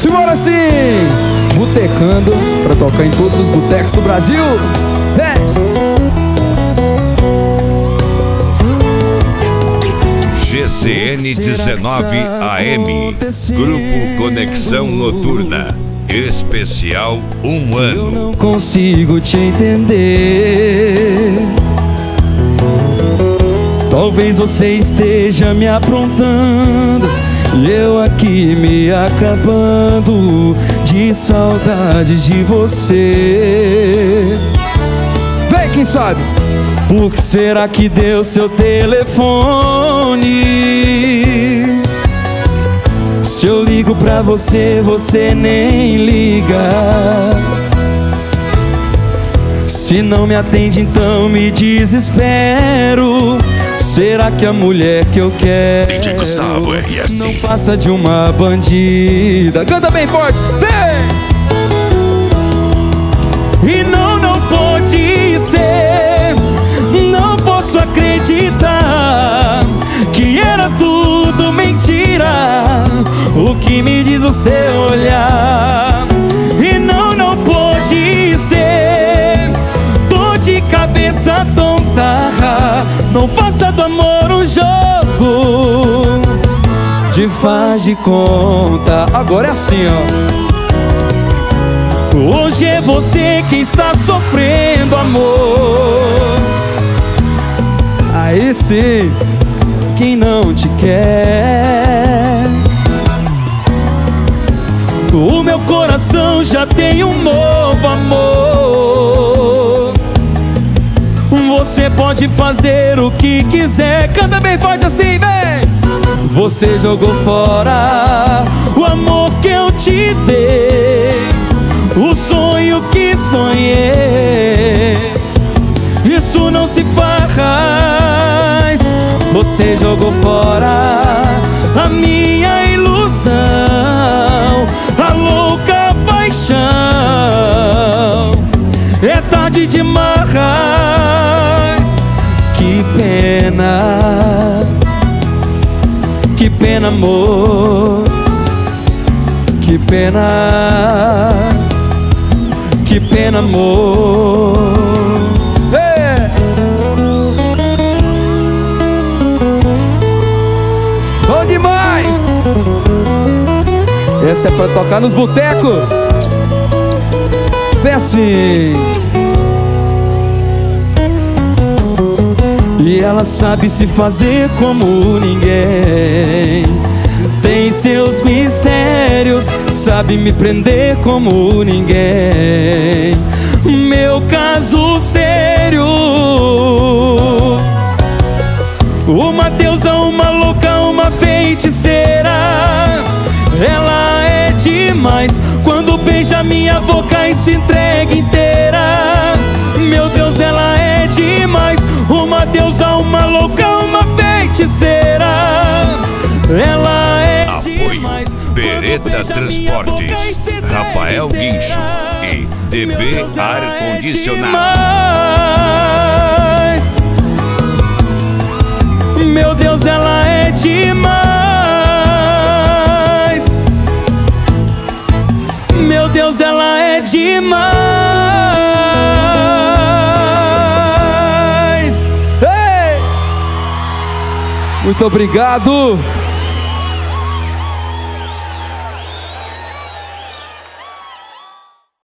Simbora sim! Botecando pra tocar em todos os botecos do Brasil. GCN 19 AM, Grupo Conexão Noturna, especial 1 ano. Eu não consigo te entender. Talvez você esteja me aprontando e eu aqui me acabando de saudade de você. Vem, quem sabe? Por que será que deu seu telefone? Se eu ligo pra você, você nem liga. Se não me atende, então me desespero. Será que a mulher que eu quero DJ Gustavo RS não passa de uma bandida? Canta bem forte, vem! E não pode ser. Não posso acreditar que era tudo mentira o que me diz o seu olhar. E não pode ser. Tô de cabeça tonta. Não faça do amor um jogo de faz de conta. Agora é assim, ó. Hoje é você que está sofrendo, amor. Aí sim, quem não te quer. O meu coração já tem um novo amor. Você pode fazer o que quiser. Canta bem forte assim, vem! Você jogou fora o amor que eu te dei, o sonho que sonhei. Isso não se faz. Você jogou fora a minha ilusão, a louca paixão. É tarde demais. Que pena, amor. Que pena, amor. Bom demais! Essa é pra tocar nos botecos. Vem assim. E ela sabe se fazer como ninguém. Tem seus mistérios, sabe me prender como ninguém. Meu caso sério. Uma deusa, uma louca, uma feiticeira. Ela é demais quando beija minha boca e se entrega inteira. Meu Deus, ela é demais. Uma deusa, uma louca, uma feiticeira. Ela é demais. Beretta Transportes, Rafael Guincho e DB Ar Condicionado. Meu Deus, ela é demais. Meu Deus, ela é demais. Muito obrigado.